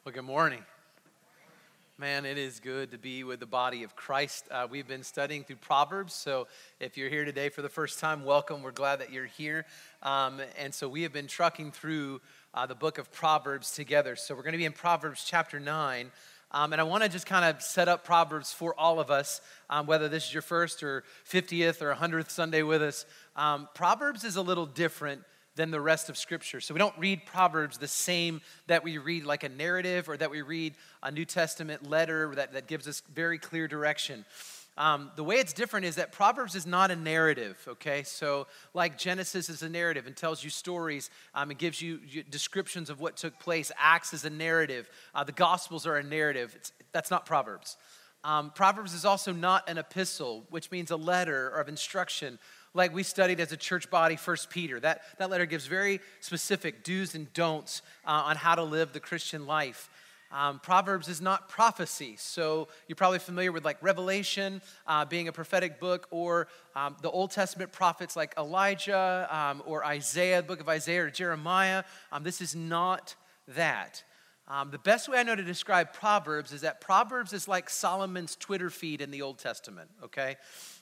Well, good morning. Man, it is good to be with the body of Christ. We've been studying through Proverbs, so if you're here today for the first time, welcome. We're glad that you're here. And so we have been trucking through the book of Proverbs together. So we're going to be in Proverbs chapter 9. And I want to just kind of set up Proverbs for all of us, whether this is your first or 50th or 100th Sunday with us. Proverbs is a little different than the rest of Scripture. So we don't read Proverbs the same that we read like a narrative or that we read a New Testament letter that gives us very clear direction. The way it's different is that Proverbs is not a narrative, okay? So like Genesis is a narrative and tells you stories and gives you descriptions of what took place. Acts is a narrative. The Gospels are a narrative. That's not Proverbs. Proverbs is also not an epistle, which means a letter of instruction. Like we studied as a church body, 1 Peter. That letter gives very specific do's and don'ts on how to live the Christian life. Proverbs is not prophecy. So you're probably familiar with like Revelation being a prophetic book, or the Old Testament prophets like Elijah or Isaiah, the book of Isaiah or Jeremiah. This is not that. The best way I know to describe Proverbs is that Proverbs is like Solomon's Twitter feed in the Old Testament, okay?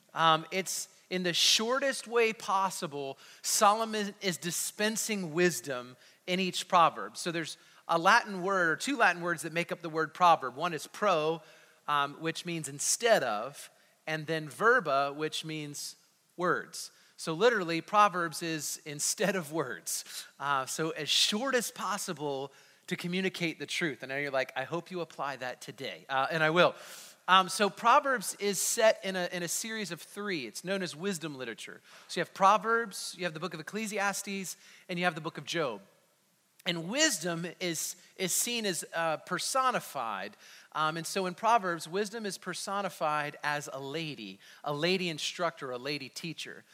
It's in the shortest way possible, Solomon is dispensing wisdom in each proverb. So there's a Latin word, or two Latin words that make up the word proverb. One is pro, which means instead of, and then verba, which means words. So literally, Proverbs is instead of words. So as short as possible to communicate the truth. And now you're like, I hope you apply that today. And I will. So Proverbs is set in a series of three. It's known as wisdom literature. So you have Proverbs, you have the book of Ecclesiastes, and you have the book of Job. And wisdom is seen as personified. And so in Proverbs, wisdom is personified as a lady instructor, a lady teacher.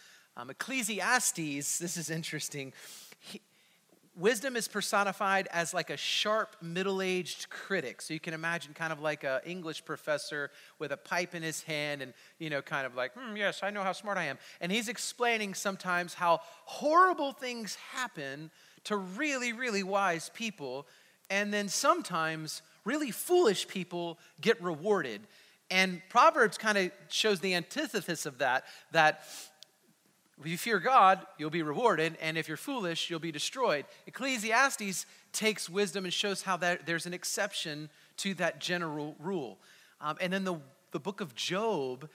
Ecclesiastes, this is interesting. Wisdom is personified as like a sharp, middle-aged critic. So you can imagine kind of like an English professor with a pipe in his hand and, kind of like, yes, I know how smart I am. And he's explaining sometimes how horrible things happen to really, really wise people. And then sometimes really foolish people get rewarded. And Proverbs kind of shows the antithesis of that if you fear God, you'll be rewarded, and if you're foolish, you'll be destroyed. Ecclesiastes takes wisdom and shows how there's an exception to that general rule. And then the book of Job,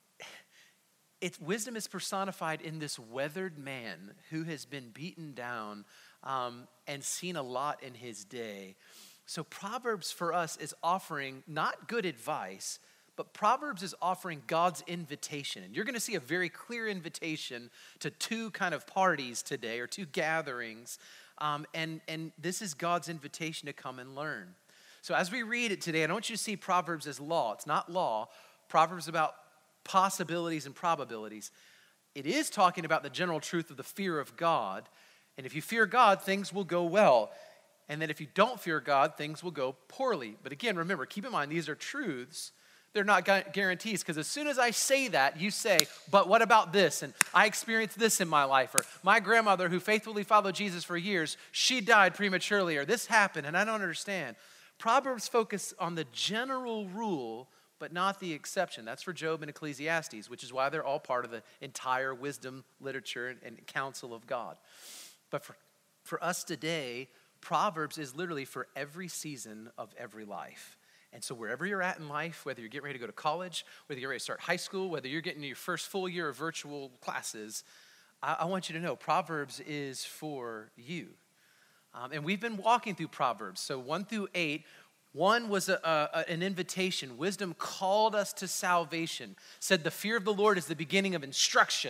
wisdom is personified in this weathered man who has been beaten down and seen a lot in his day. So Proverbs for us is offering not good advice, but Proverbs is offering God's invitation. And you're going to see a very clear invitation to two kind of parties today, or two gatherings. And this is God's invitation to come and learn. So as we read it today, I don't want you to see Proverbs as law. It's not law. Proverbs about possibilities and probabilities. It is talking about the general truth of the fear of God. And if you fear God, things will go well. And then if you don't fear God, things will go poorly. But again, remember, keep in mind, these are truths. They're not guarantees, because as soon as I say that, you say, but what about this? And I experienced this in my life. Or my grandmother, who faithfully followed Jesus for years, she died prematurely. Or this happened, and I don't understand. Proverbs focus on the general rule, but not the exception. That's for Job and Ecclesiastes, which is why they're all part of the entire wisdom literature and counsel of God. But for us today, Proverbs is literally for every season of every life. And so wherever you're at in life, whether you're getting ready to go to college, whether you're ready to start high school, whether you're getting your first full year of virtual classes, I want you to know Proverbs is for you. And we've been walking through Proverbs. So 1 through 8, 1 was an invitation. Wisdom called us to salvation, said the fear of the Lord is the beginning of instruction.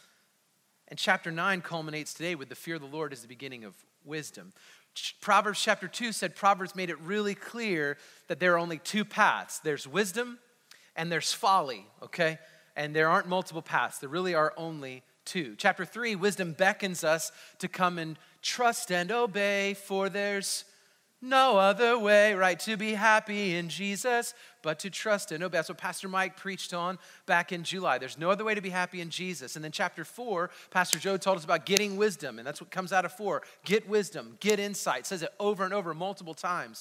And chapter 9 culminates today with the fear of the Lord is the beginning of wisdom. Proverbs chapter 2 said Proverbs made it really clear that there are only two paths. There's wisdom and there's folly, okay? And there aren't multiple paths. There really are only two. Chapter 3, wisdom beckons us to come and trust and obey, for there's no other way, right, to be happy in Jesus, but to trust and obey. That's what Pastor Mike preached on back in July. There's no other way to be happy in Jesus. And then chapter 4, Pastor Joe told us about getting wisdom, and that's what comes out of 4. Get wisdom, get insight. It says it over and over multiple times.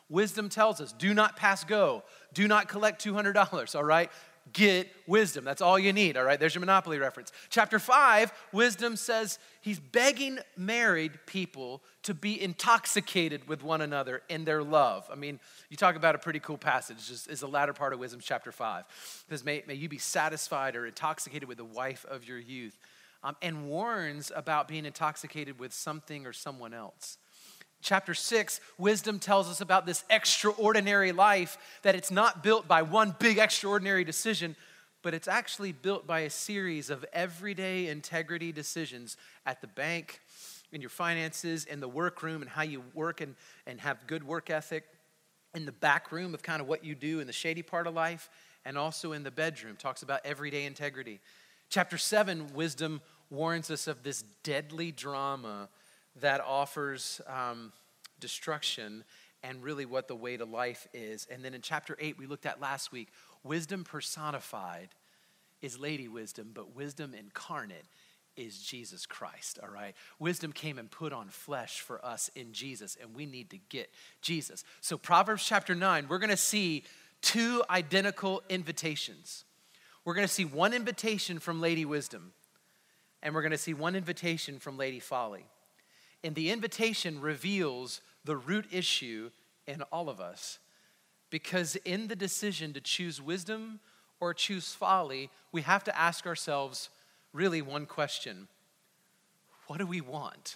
Wisdom tells us, do not pass go. Do not collect $200, all right? Get wisdom. That's all you need, all right? There's your Monopoly reference. Chapter 5, wisdom says he's begging married people to be intoxicated with one another in their love. I mean, you talk about a pretty cool passage, is the latter part of Wisdom, chapter 5. It says, may you be satisfied or intoxicated with the wife of your youth, and warns about being intoxicated with something or someone else. Chapter 6, wisdom tells us about this extraordinary life, that it's not built by one big extraordinary decision, but it's actually built by a series of everyday integrity decisions at the bank, in your finances, in the workroom, and how you work and have good work ethic, in the back room of kind of what you do in the shady part of life, and also in the bedroom. Talks about everyday integrity. Chapter 7, wisdom warns us of this deadly drama that offers destruction and really what the way to life is. And then in chapter 8, we looked at last week, wisdom personified is Lady Wisdom, but wisdom incarnate is Jesus Christ, all right? Wisdom came and put on flesh for us in Jesus, and we need to get Jesus. So Proverbs chapter 9, we're going to see two identical invitations. We're going to see one invitation from Lady Wisdom, and we're going to see one invitation from Lady Folly. And the invitation reveals the root issue in all of us. Because in the decision to choose wisdom or choose folly, we have to ask ourselves really one question. What do we want?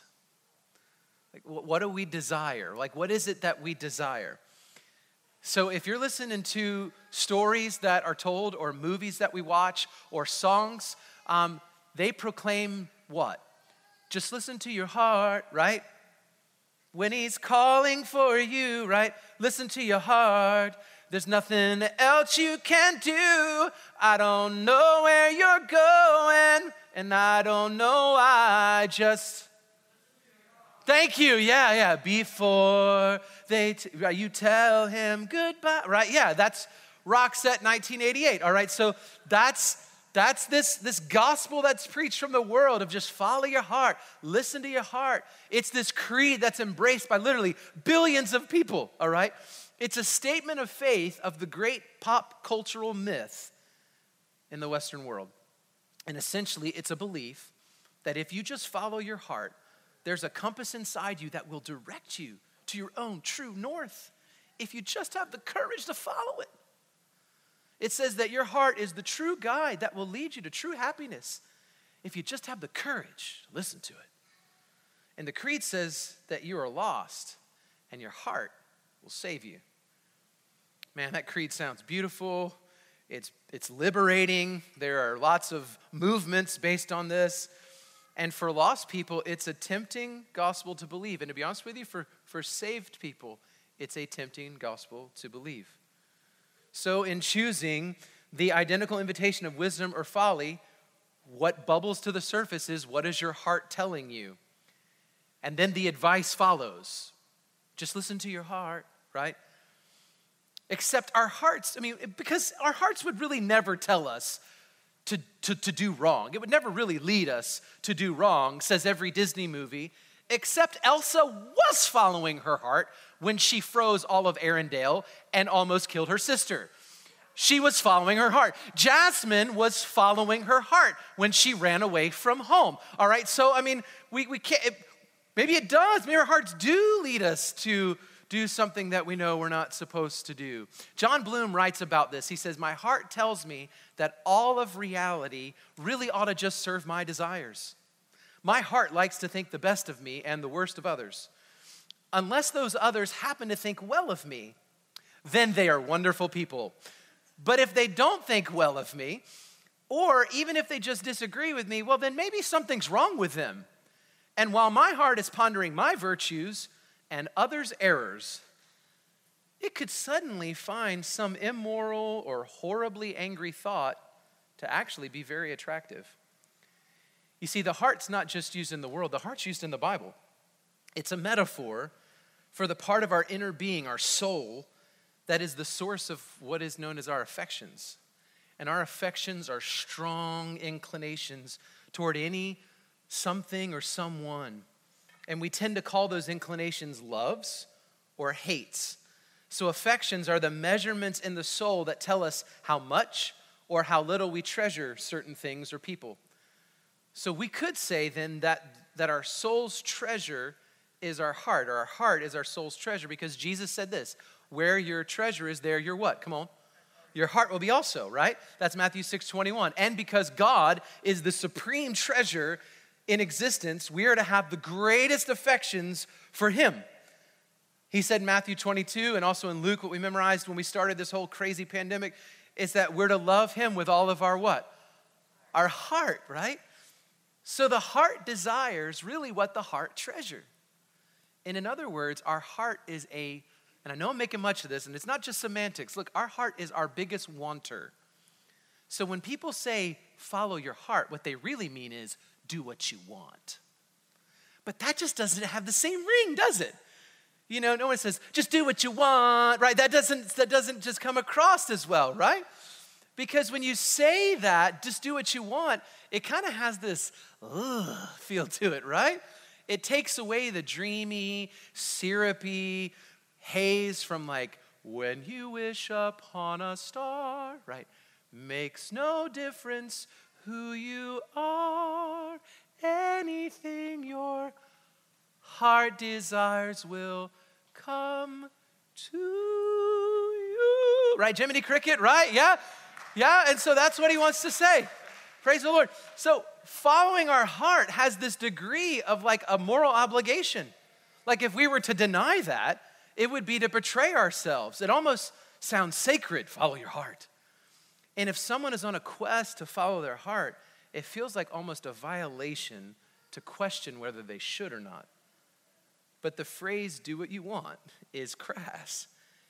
Like, what do we desire? Like, what is it that we desire? So if you're listening to stories that are told or movies that we watch or songs, they proclaim what? Just listen to your heart, right? When he's calling for you, right? Listen to your heart. There's nothing else you can do. I don't know where you're going, and I don't know why. Just thank you. Yeah. Before you tell him goodbye, right? Yeah, that's Roxette 1988. All right, so that's this gospel that's preached from the world of just follow your heart, listen to your heart. It's this creed that's embraced by literally billions of people, all right? It's a statement of faith of the great pop cultural myth in the Western world. And essentially, it's a belief that if you just follow your heart, there's a compass inside you that will direct you to your own true north if you just have the courage to follow it. It says that your heart is the true guide that will lead you to true happiness if you just have the courage to listen to it. And the creed says that you are lost and your heart will save you. Man, that creed sounds beautiful. It's liberating. There are lots of movements based on this. And for lost people, it's a tempting gospel to believe. And to be honest with you, for saved people, it's a tempting gospel to believe. So in choosing the identical invitation of wisdom or folly, what bubbles to the surface is, what is your heart telling you? And then the advice follows. Just listen to your heart, right? Except our hearts, because our hearts would really never tell us to do wrong. It would never really lead us to do wrong, says every Disney movie, except Elsa was following her heart when she froze all of Arendelle and almost killed her sister. She was following her heart. Jasmine was following her heart when she ran away from home. All right, so we can't, maybe it does. Maybe our hearts do lead us to do something that we know we're not supposed to do. John Bloom writes about this. He says, my heart tells me that all of reality really ought to just serve my desires. My heart likes to think the best of me and the worst of others. Unless those others happen to think well of me, then they are wonderful people. But if they don't think well of me, or even if they just disagree with me, well, then maybe something's wrong with them. And while my heart is pondering my virtues and others' errors, it could suddenly find some immoral or horribly angry thought to actually be very attractive. You see, the heart's not just used in the world, the heart's used in the Bible. It's a metaphor for the part of our inner being, our soul, that is the source of what is known as our affections. And our affections are strong inclinations toward any something or someone. And we tend to call those inclinations loves or hates. So affections are the measurements in the soul that tell us how much or how little we treasure certain things or people. So we could say then that our soul's treasure is our heart, or our heart is our soul's treasure, because Jesus said this, where your treasure is, there your what? Come on. Your heart will be also, right? That's Matthew 6:21. And because God is the supreme treasure in existence, we are to have the greatest affections for him. He said in Matthew 22, and also in Luke, what we memorized when we started this whole crazy pandemic, is that we're to love him with all of our what? Our heart, right? So the heart desires really what the heart treasures. And in other words, our heart is and I know I'm making much of this, and it's not just semantics. Look, our heart is our biggest wanter. So when people say, follow your heart, what they really mean is, do what you want. But that just doesn't have the same ring, does it? You know, no one says, just do what you want, right? That doesn't just come across as well, right? Because when you say that, just do what you want, it kind of has this feel to it, right? It takes away the dreamy, syrupy haze from like, when you wish upon a star, right? Makes no difference who you are, anything your heart desires will come to you. Right, Jiminy Cricket, right? Yeah, and so that's what he wants to say. Praise the Lord. So following our heart has this degree of like a moral obligation. Like if we were to deny that, it would be to betray ourselves. It almost sounds sacred, follow your heart. And if someone is on a quest to follow their heart, it feels like almost a violation to question whether they should or not. But the phrase, do what you want, is crass.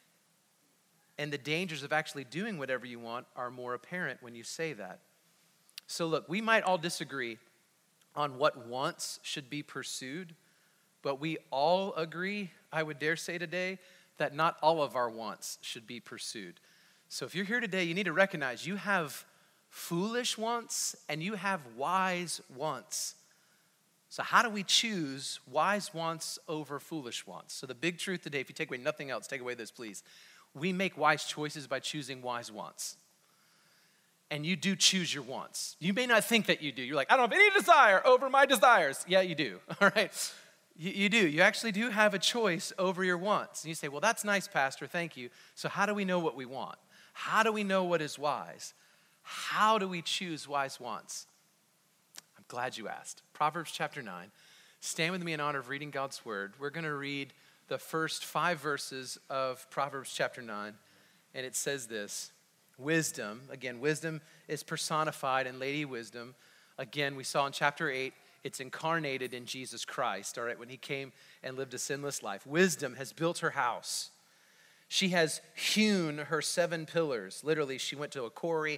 And the dangers of actually doing whatever you want are more apparent when you say that. So look, we might all disagree on what wants should be pursued, but we all agree, I would dare say today, that not all of our wants should be pursued. So if you're here today, you need to recognize you have foolish wants and you have wise wants. So how do we choose wise wants over foolish wants? So the big truth today, if you take away nothing else, take away this, please. We make wise choices by choosing wise wants. And you do choose your wants. You may not think that you do. You're like, I don't have any desire over my desires. Yeah, you do, all right? You do. You actually do have a choice over your wants. And you say, well, that's nice, Pastor, thank you. So how do we know what we want? How do we know what is wise? How do we choose wise wants? I'm glad you asked. Proverbs chapter 9. Stand with me in honor of reading God's word. We're going to read the first 5 verses of Proverbs chapter 9. And it says this, wisdom. Again, wisdom is personified in Lady Wisdom. Again, we saw in chapter 8, it's incarnated in Jesus Christ, all right, when he came and lived a sinless life. Wisdom has built her house. She has hewn her 7 pillars. Literally, she went to a quarry,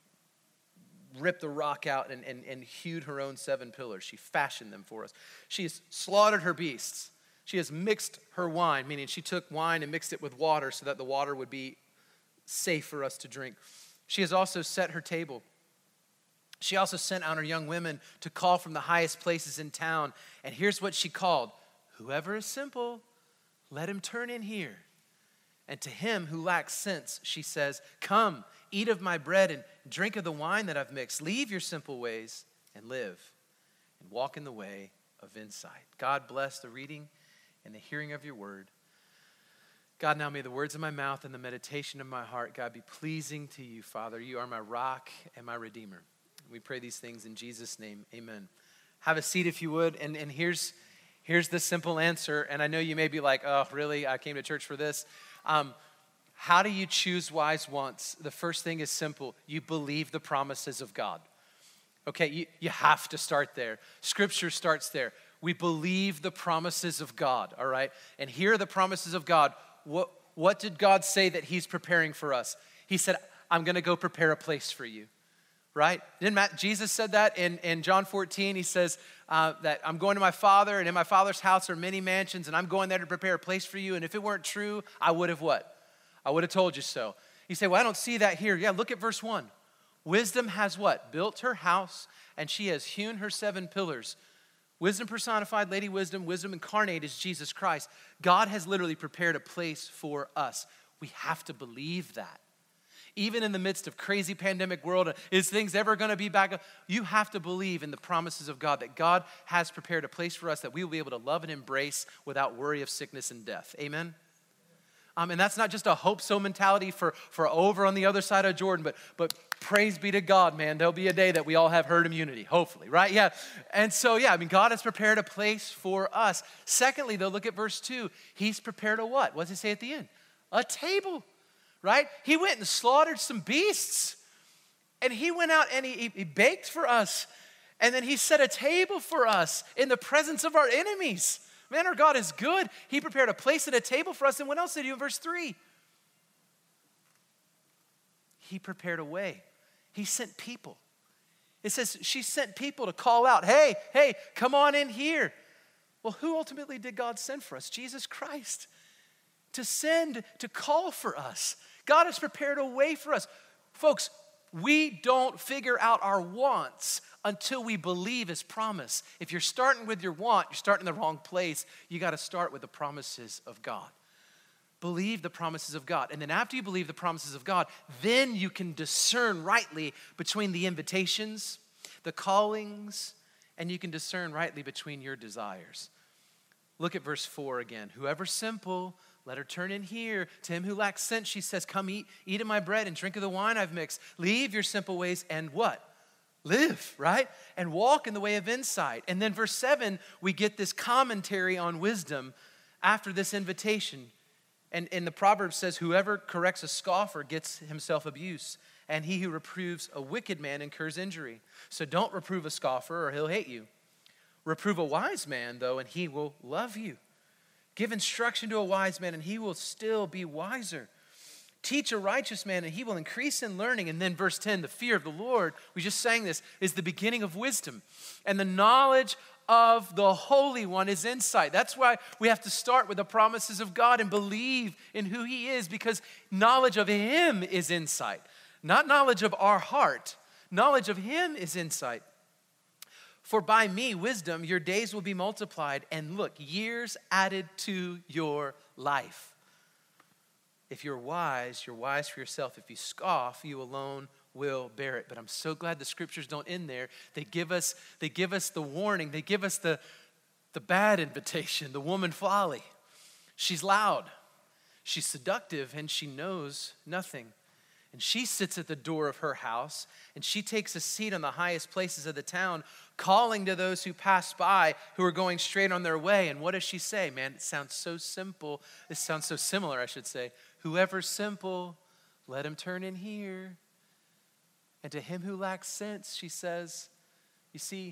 ripped the rock out, and hewed her own 7 pillars. She fashioned them for us. She has slaughtered her beasts. She has mixed her wine, meaning she took wine and mixed it with water so that the water would be safe for us to drink. She has also set her table. She also sent out her young women to call from the highest places in town. And here's what she called. Whoever is simple, let him turn in here. And to him who lacks sense, she says, come, eat of my bread and drink of the wine that I've mixed. Leave your simple ways and live and walk in the way of insight. God bless the reading and the hearing of your word. God, now may the words of my mouth and the meditation of my heart, God, be pleasing to you, Father. You are my rock and my redeemer. We pray these things in Jesus' name, amen. Have a seat if you would, and here's the simple answer, and I know you may be like, oh, really? I came to church for this. How do you choose wise wants? The first thing is simple. You believe the promises of God. Okay, you have to start there. Scripture starts there. We believe the promises of God, all right? And here are the promises of God. What did God say that he's preparing for us? He said, I'm going to go prepare a place for you. Right? Jesus said that in John 14. He says that I'm going to my Father, and in my Father's house are many mansions, and I'm going there to prepare a place for you. And if it weren't true, I would have what? I would have told you so. You say, well, I don't see that here. Yeah, look at verse 1. Wisdom has what? Built her house, and she has hewn her 7 pillars. Wisdom personified, Lady Wisdom, wisdom incarnate is Jesus Christ. God has literally prepared a place for us. We have to believe that. Even in the midst of crazy pandemic world, is things ever going to be back up? You have to believe in the promises of God, that God has prepared a place for us that we will be able to love and embrace without worry of sickness and death. Amen? And that's not just a hope-so mentality for over on the other side of Jordan, but praise be to God, man. There'll be a day that we all have herd immunity, hopefully, right? Yeah. And so, God has prepared a place for us. Secondly, though, look at verse 2. He's prepared a what? What does it say at the end? A table, right? He went and slaughtered some beasts, and he went out and he baked for us, and then he set a table for us in the presence of our enemies. Man, our God is good. He prepared a place at a table for us. And what else did he do in verse 3? He prepared a way. He sent people. It says she sent people to call out, hey, come on in here. Well, who ultimately did God send for us? Jesus Christ. To send, to call for us. God has prepared a way for us. Folks, we don't figure out our wants until we believe his promise. If you're starting with your want, you're starting in the wrong place. You got to start with the promises of God. Believe the promises of God. And then after you believe the promises of God, then you can discern rightly between the invitations, the callings, and you can discern rightly between your desires. Look at verse 4 again. Whoever's simple, let her turn in here. To him who lacks sense, she says, come eat of my bread and drink of the wine I've mixed. Leave your simple ways and what? Live, right? And walk in the way of insight. And then verse 7, we get this commentary on wisdom after this invitation. And the proverb says, whoever corrects a scoffer gets himself abuse, and he who reproves a wicked man incurs injury. So don't reprove a scoffer or he'll hate you. Reprove a wise man, though, and he will love you. Give instruction to a wise man, and he will still be wiser. Teach a righteous man, and he will increase in learning. And then verse 10, the fear of the Lord, we just sang this, is the beginning of wisdom. And the knowledge of the Holy One is insight. That's why we have to start with the promises of God and believe in who he is, because knowledge of him is insight. Not knowledge of our heart. Knowledge of him is insight. For by me, wisdom, your days will be multiplied, and look, years added to your life. If you're wise for yourself. If you scoff, you alone will bear it. But I'm so glad the scriptures don't end there. They give us the warning. They give us the bad invitation, the woman folly. She's loud, she's seductive, and she knows nothing. And she sits at the door of her house, and she takes a seat on the highest places of the town, calling to those who pass by, who are going straight on their way. And what does she say? Man, it sounds so simple. It sounds so similar, I should say. Whoever's simple, let him turn in here. And to him who lacks sense, she says, you see,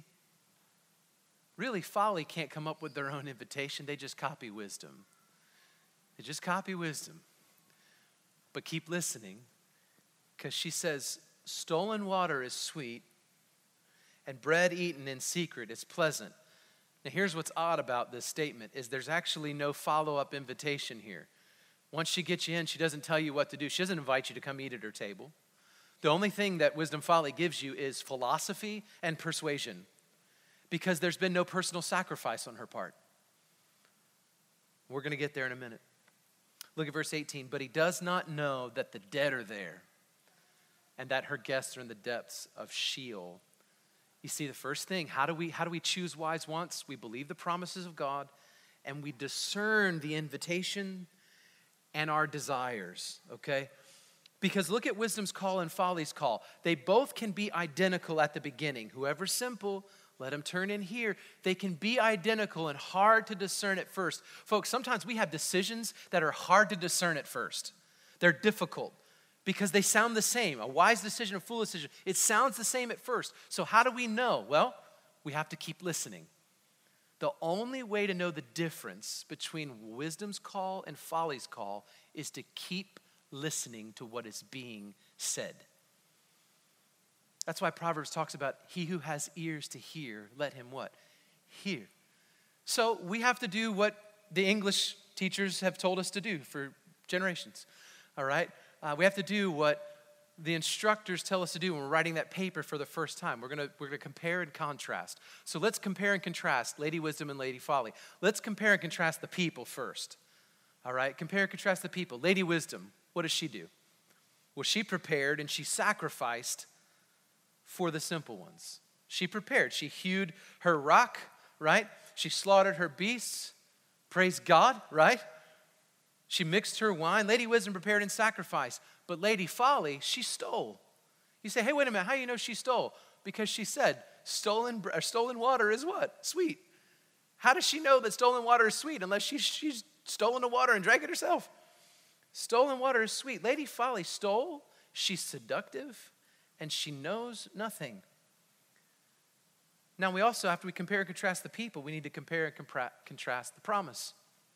really folly can't come up with their own invitation. They just copy wisdom. They just copy wisdom. But keep listening. Because she says, stolen water is sweet, and bread eaten in secret is pleasant. Now here's what's odd about this statement, is there's actually no follow-up invitation here. Once she gets you in, she doesn't tell you what to do. She doesn't invite you to come eat at her table. The only thing that Wisdom Folly gives you is philosophy and persuasion, because there's been no personal sacrifice on her part. We're going to get there in a minute. Look at verse 18. But he does not know that the dead are there, and that her guests are in the depths of Sheol. You see, the first thing, how do we choose wise wants? We believe the promises of God, and we discern the invitation and our desires, okay? Because look at wisdom's call and folly's call. They both can be identical at the beginning. Whoever's simple, let him turn in here. They can be identical and hard to discern at first. Folks, sometimes we have decisions that are hard to discern at first. They're difficult, because they sound the same. A wise decision, a foolish decision, it sounds the same at first. So how do we know? Well, we have to keep listening. The only way to know the difference between wisdom's call and folly's call is to keep listening to what is being said. That's why Proverbs talks about he who has ears to hear, let him what? Hear. So we have to do what the English teachers have told us to do for generations, all right? We have to do what the instructors tell us to do when we're writing that paper for the first time. We're gonna compare and contrast. So let's compare and contrast Lady Wisdom and Lady Folly. Let's compare and contrast the people first. All right, compare and contrast the people. Lady Wisdom, what does she do? Well, she prepared and she sacrificed for the simple ones. She prepared. She hewed her rock, right? She slaughtered her beasts. Praise God, right? She mixed her wine. Lady Wisdom prepared and sacrificed. But Lady Folly, she stole. You say, hey, wait a minute, how do you know she stole? Because she said, stolen water is what? Sweet. How does she know that stolen water is sweet unless she's stolen the water and drank it herself? Stolen water is sweet. Lady Folly stole, she's seductive, and she knows nothing. Now we also, after we compare and contrast the people, we need to compare and contrast the promise.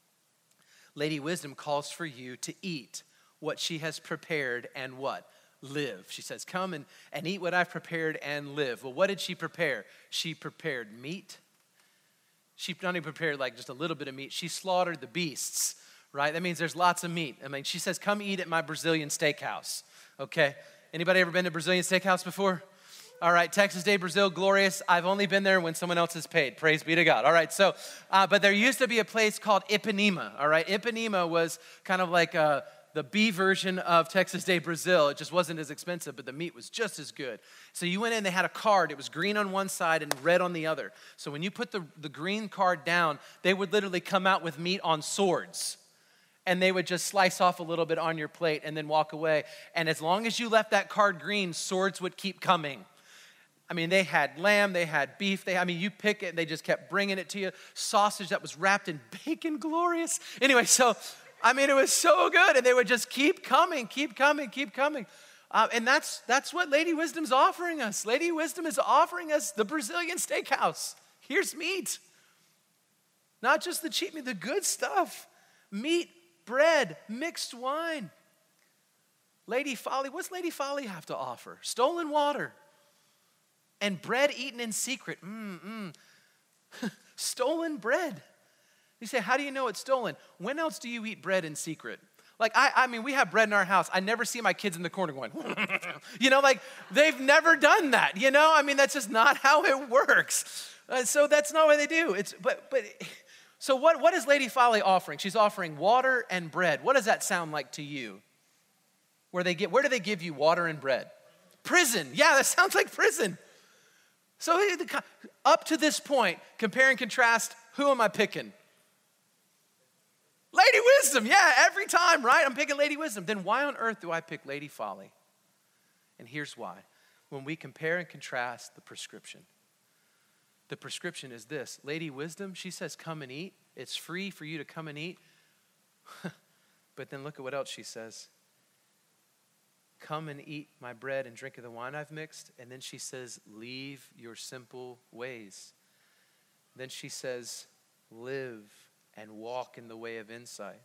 Lady Wisdom calls for you to eat what she has prepared and what? Live. She says, come and eat what I've prepared and live. Well, what did she prepare? She prepared meat. She not only prepared like just a little bit of meat, she slaughtered the beasts, right? That means there's lots of meat. I mean, she says, come eat at my Brazilian steakhouse, okay? Anybody ever been to Brazilian steakhouse before? All right, Texas Day, Brazil, glorious. I've only been there when someone else has paid. Praise be to God. All right, so, but there used to be a place called Ipanema, all right? Ipanema was kind of like the B version of Texas Day, Brazil. It just wasn't as expensive, but the meat was just as good. So you went in, they had a card. It was green on one side and red on the other. So when you put the green card down, they would literally come out with meat on swords. And they would just slice off a little bit on your plate and then walk away. And as long as you left that card green, swords would keep coming. I mean, they had lamb, they had beef, you pick it, and they just kept bringing it to you. Sausage that was wrapped in bacon, glorious. Anyway, so, it was so good, and they would just keep coming. And that's what Lady Wisdom's offering us. Lady Wisdom is offering us the Brazilian steakhouse. Here's meat. Not just the cheap meat, the good stuff. Meat, bread, mixed wine. Lady Folly, what's Lady Folly have to offer? Stolen water. And bread eaten in secret. Stolen bread. You say, how do you know it's stolen? When else do you eat bread in secret? Like, we have bread in our house. I never see my kids in the corner going, they've never done that, that's just not how it works. So that's not what they do. So what is Lady Folly offering? She's offering water and bread. What does that sound like to you? Where do they give you water and bread? Prison. Yeah, that sounds like prison. So up to this point, compare and contrast, who am I picking? Lady Wisdom, yeah, every time, right? I'm picking Lady Wisdom. Then why on earth do I pick Lady Folly? And here's why. When we compare and contrast the prescription is this. Lady Wisdom, she says, come and eat. It's free for you to come and eat. But then look at what else she says. Come and eat my bread and drink of the wine I've mixed. And then she says, leave your simple ways. Then she says, live and walk in the way of insight.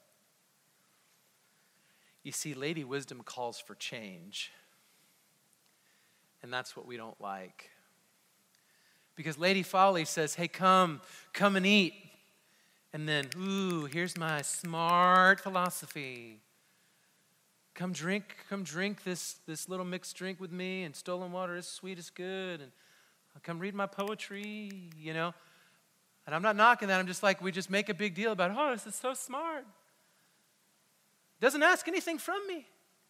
You see, Lady Wisdom calls for change. And that's what we don't like. Because Lady Folly says, hey, come and eat. And then, here's my smart philosophy. Come drink this little mixed drink with me, and stolen water is sweet, is good, and come read my poetry, And I'm not knocking that. I'm just like, we just make a big deal about, this is so smart. Doesn't ask anything from me.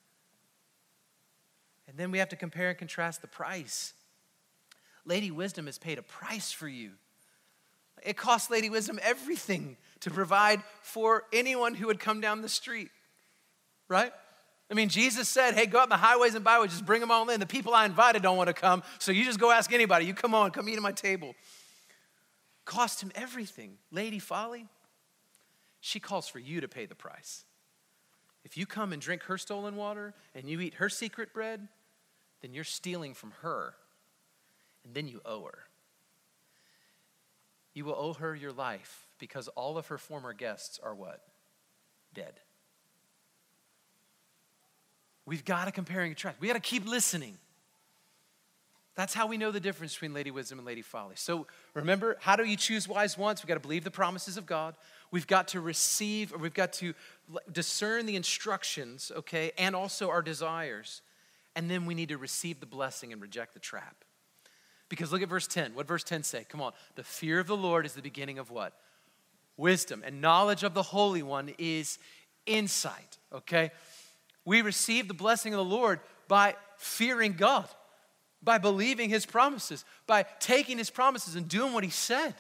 And then we have to compare and contrast the price. Lady Wisdom has paid a price for you. It cost Lady Wisdom everything to provide for anyone who would come down the street, right? Jesus said, hey, go out in the highways and byways, just bring them all in. The people I invited don't want to come, so you just go ask anybody. You come eat at my table. Cost him everything. Lady Folly, she calls for you to pay the price. If you come and drink her stolen water and you eat her secret bread, then you're stealing from her, and then you owe her. You will owe her your life because all of her former guests are what? Dead. We've got to compare and contrast. We got to keep listening. That's how we know the difference between Lady Wisdom and Lady Folly. So remember, how do you choose wise once? We've got to believe the promises of God. We've got to we've got to discern the instructions, okay, and also our desires. And then we need to receive the blessing and reject the trap. Because look at verse 10. What verse 10 say? Come on. The fear of the Lord is the beginning of what? Wisdom. And knowledge of the Holy One is insight, okay? We receive the blessing of the Lord by fearing God, by believing his promises, by taking his promises and doing what he said.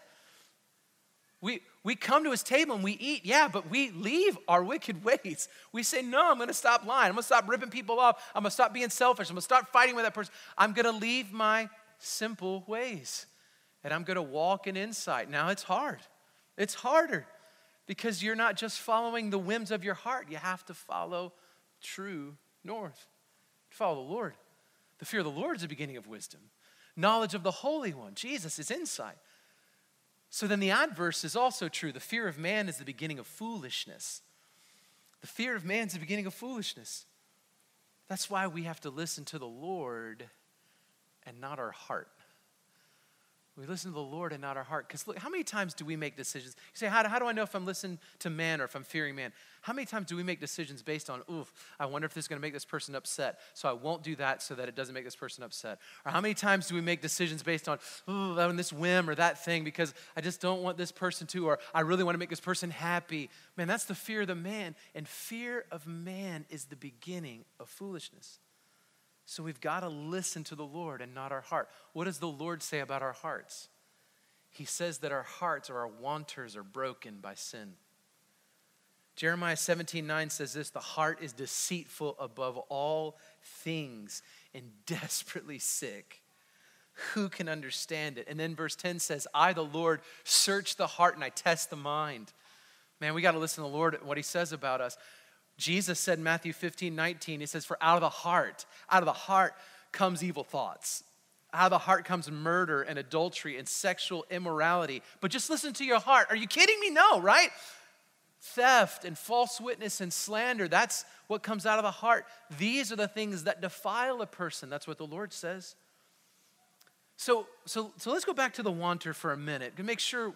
We come to his table and we eat, yeah, but we leave our wicked ways. We say, no, I'm going to stop lying. I'm going to stop ripping people off. I'm going to stop being selfish. I'm going to stop fighting with that person. I'm going to leave my simple ways, and I'm going to walk in insight. Now, it's hard. It's harder because you're not just following the whims of your heart. You have to follow true north. Follow the Lord. The fear of the Lord is the beginning of wisdom. Knowledge of the Holy One, Jesus, is insight. So then the adverse is also true. The fear of man is the beginning of foolishness. The fear of man is the beginning of foolishness. That's why we have to listen to the Lord and not our heart. We listen to the Lord and not our heart. Because look, how many times do we make decisions? You say, how do I know if I'm listening to man or if I'm fearing man? How many times do we make decisions based on, I wonder if this is going to make this person upset, so I won't do that so that it doesn't make this person upset? Or how many times do we make decisions based on, this whim or that thing because I just don't want this person to, or I really want to make this person happy? Man, that's the fear of the man. And fear of man is the beginning of foolishness. So we've got to listen to the Lord and not our heart. What does the Lord say about our hearts? He says that our hearts or our wanters are broken by sin. Jeremiah 17:9 says this, the heart is deceitful above all things and desperately sick. Who can understand it? And then verse 10 says, I, the Lord, search the heart and I test the mind. Man, we got to listen to the Lord, what he says about us. Jesus said in Matthew 15:19, he says, for out of the heart comes evil thoughts. Out of the heart comes murder and adultery and sexual immorality. But just listen to your heart. Are you kidding me? No, right? Theft and false witness and slander, that's what comes out of the heart. These are the things that defile a person. That's what the Lord says. So let's go back to the wanter for a minute to make sure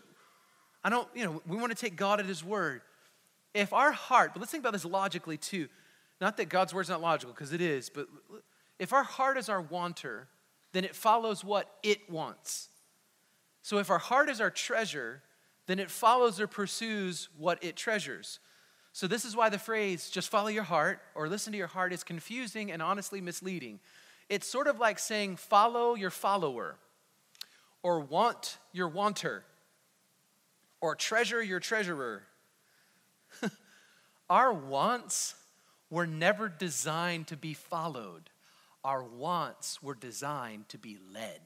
we want to take God at his word. If our heart, but let's think about this logically too. Not that God's word's not logical, because it is, but if our heart is our wanter, then it follows what it wants. So if our heart is our treasure, then it follows or pursues what it treasures. So this is why the phrase, just follow your heart, or listen to your heart, is confusing and honestly misleading. It's sort of like saying follow your follower, or want your wanter, or treasure your treasurer. Our wants were never designed to be followed. Our wants were designed to be led.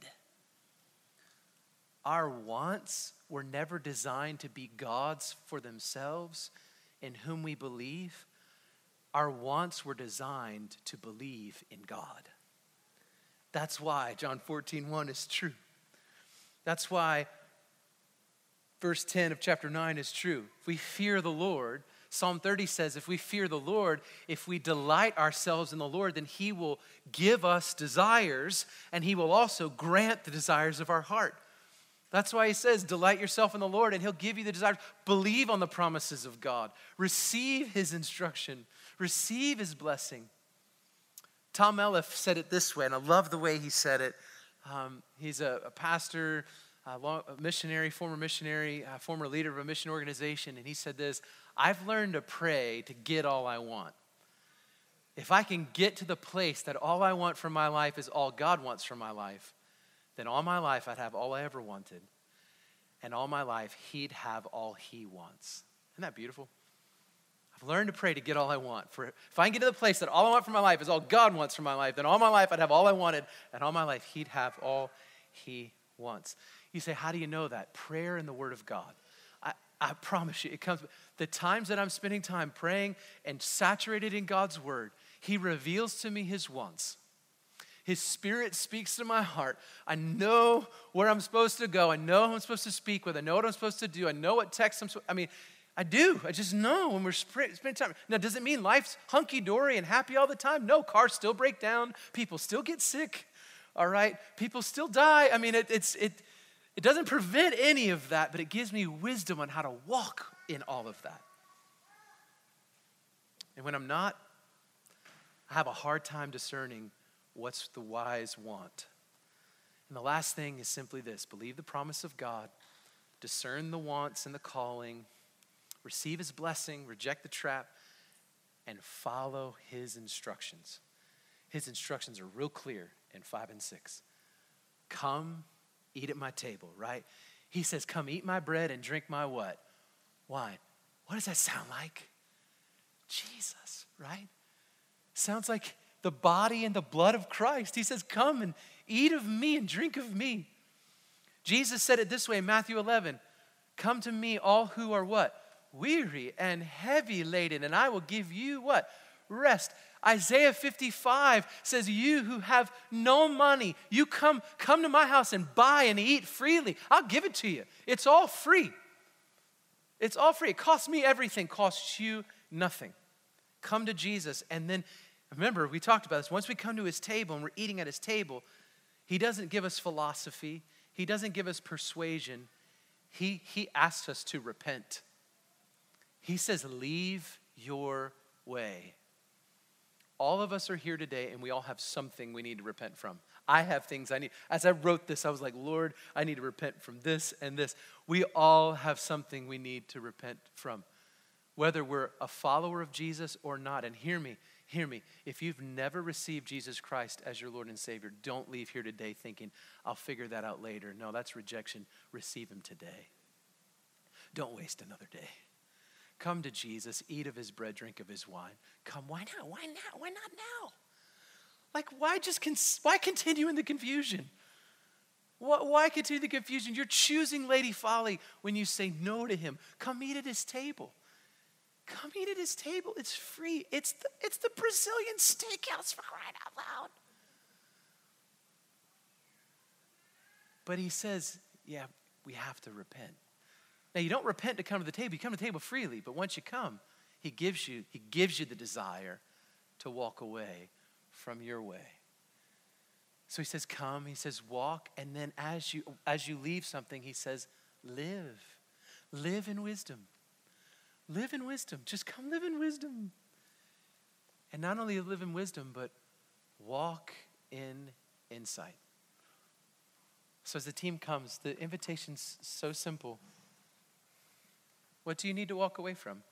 Our wants were never designed to be gods for themselves in whom we believe. Our wants were designed to believe in God. That's why John 14:1 is true. That's why verse 10 of chapter 9 is true. If we fear the Lord, Psalm 30 says, if we fear the Lord, if we delight ourselves in the Lord, then he will give us desires, and he will also grant the desires of our heart. That's why he says, delight yourself in the Lord, and he'll give you the desires. Believe on the promises of God. Receive his instruction. Receive his blessing. Tom Elliff said it this way, and I love the way he said it. He's a pastor, a missionary, former leader of a mission organization, and he said this, I've learned to pray to get all I want. If I can get to the place that all I want from my life is all God wants from my life, then all my life I'd have all I ever wanted. And all my life he'd have all he wants. Isn't that beautiful? I've learned to pray to get all I want. If I can get to the place that all I want from my life is all God wants from my life, then all my life I'd have all I wanted, and all my life he'd have all he wants. You say, how do you know that? Prayer and the word of God. I promise you, it comes. The times that I'm spending time praying and saturated in God's word, he reveals to me his wants. His spirit speaks to my heart. I know where I'm supposed to go. I know who I'm supposed to speak with. I know what I'm supposed to do. I know what text I do. I just know when we're spending time. Now, does it mean life's hunky-dory and happy all the time? No, cars still break down. People still get sick, all right? People still die. It doesn't prevent any of that, but it gives me wisdom on how to walk in all of that. And when I'm not, I have a hard time discerning What's the wise want? And the last thing is simply this: believe the promise of God, discern the wants and the calling, receive his blessing, reject the trap, and follow his instructions. His instructions are real clear in 5 and 6. Come, eat at my table, right? He says, come eat my bread and drink my what? Wine. What does that sound like? Jesus, right? Sounds like the body and the blood of Christ. He says, come and eat of me and drink of me. Jesus said it this way in Matthew 11, come to me all who are what? Weary and heavy laden, and I will give you what? Rest. Isaiah 55 says, you who have no money, you come to my house and buy and eat freely. I'll give it to you. It's all free. It's all free. It costs me everything, costs you nothing. Come to Jesus, and then remember, we talked about this. Once we come to his table and we're eating at his table, he doesn't give us philosophy. He doesn't give us persuasion. He asks us to repent. He says, leave your way. All of us are here today, and we all have something we need to repent from. I have things I need. As I wrote this, I was like, Lord, I need to repent from this and this. We all have something we need to repent from, whether we're a follower of Jesus or not. And hear me. If you've never received Jesus Christ as your Lord and Savior, don't leave here today thinking, I'll figure that out later. No, that's rejection. Receive him today. Don't waste another day. Come to Jesus, eat of his bread, drink of his wine. Come, why now? Why now? Why not now? Like, why continue in the confusion? Why continue the confusion? You're choosing Lady Folly when you say no to him. Come eat at his table. Come eat at his table. It's free. It's the Brazilian steakhouse, for crying out loud. But he says, yeah, we have to repent. Now, you don't repent to come to the table. You come to the table freely, but once you come, he gives you the desire to walk away from your way. So he says, come, he says, walk, and then as you leave something, he says, live. Live in wisdom. Live in wisdom. Just come live in wisdom. And not only live in wisdom, but walk in insight. So as the team comes, the invitation's so simple. What do you need to walk away from?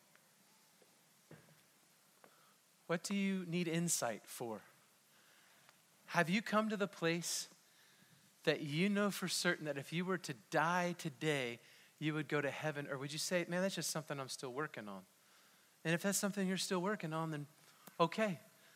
What do you need insight for? Have you come to the place that you know for certain that if you were to die today, you would go to heaven? Or would you say, man, that's just something I'm still working on? And if that's something you're still working on, then okay.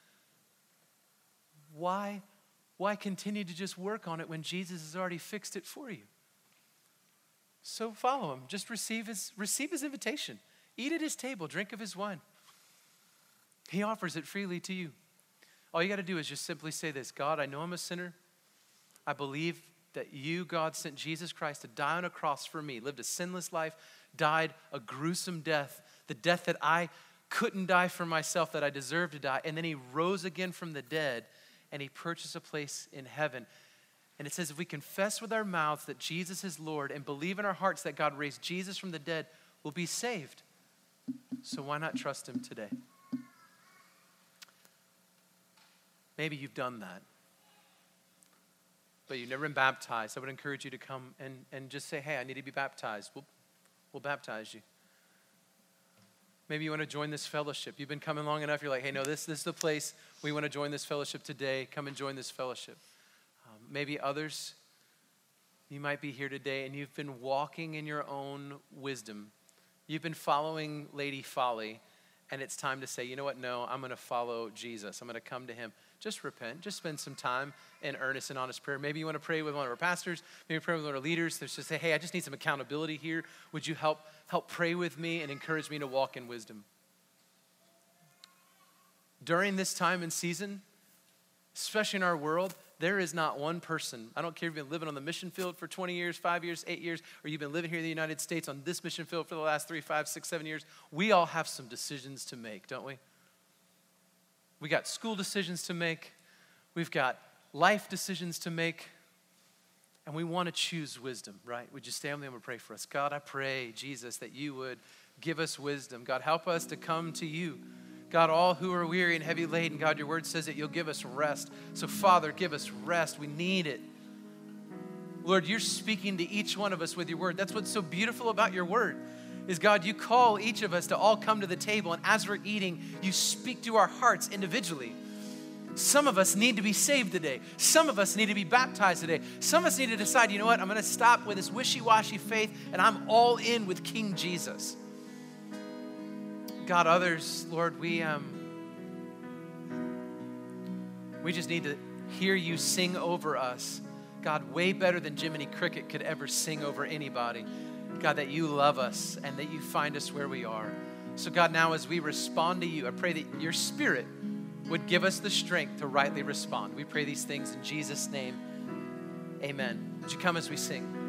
Why continue to just work on it when Jesus has already fixed it for you? So follow him. Just receive his invitation. Eat at his table. Drink of his wine. He offers it freely to you. All you got to do is just simply say this: God, I know I'm a sinner. I believe that you, God, sent Jesus Christ to die on a cross for me, lived a sinless life, died a gruesome death, the death that I couldn't die for myself, that I deserved to die. And then he rose again from the dead, and he purchased a place in heaven. And it says if we confess with our mouths that Jesus is Lord and believe in our hearts that God raised Jesus from the dead, we'll be saved. So why not trust him today? Maybe you've done that, but you've never been baptized. I would encourage you to come and just say, hey, I need to be baptized. We'll baptize you. Maybe you want to join this fellowship. You've been coming long enough. You're like, hey, no, this is the place we want to join this fellowship today. Come and join this fellowship. Maybe others, you might be here today and you've been walking in your own wisdom. You've been following Lady Folly, and it's time to say, you know what? No, I'm going to follow Jesus. I'm going to come to him. Just repent. Just spend some time in earnest and honest prayer. Maybe you want to pray with one of our pastors. Maybe pray with one of our leaders. There's just say, hey, I just need some accountability here. Would you help pray with me and encourage me to walk in wisdom? During this time and season, especially in our world, there is not one person. I don't care if you've been living on the mission field for 20 years, 5 years, 8 years, or you've been living here in the United States on this mission field for the last 3, 5, 6, 7 years. We all have some decisions to make, don't we? We got school decisions to make. We've got life decisions to make. And we want to choose wisdom, right? Would you stand with me and pray for us? God, I pray, Jesus, that you would give us wisdom. God, help us to come to you. God, all who are weary and heavy laden, God, your word says that you'll give us rest. So Father, give us rest. We need it. Lord, you're speaking to each one of us with your word. That's what's so beautiful about your word is, God, you call each of us to all come to the table, and as we're eating, you speak to our hearts individually. Some of us need to be saved today. Some of us need to be baptized today. Some of us need to decide, you know what, I'm going to stop with this wishy-washy faith, and I'm all in with King Jesus. God, others, Lord, we just need to hear you sing over us. God, way better than Jiminy Cricket could ever sing over anybody. God, that you love us and that you find us where we are. So God, now as we respond to you, I pray that your Spirit would give us the strength to rightly respond. We pray these things in Jesus' name. Amen. Would you come as we sing?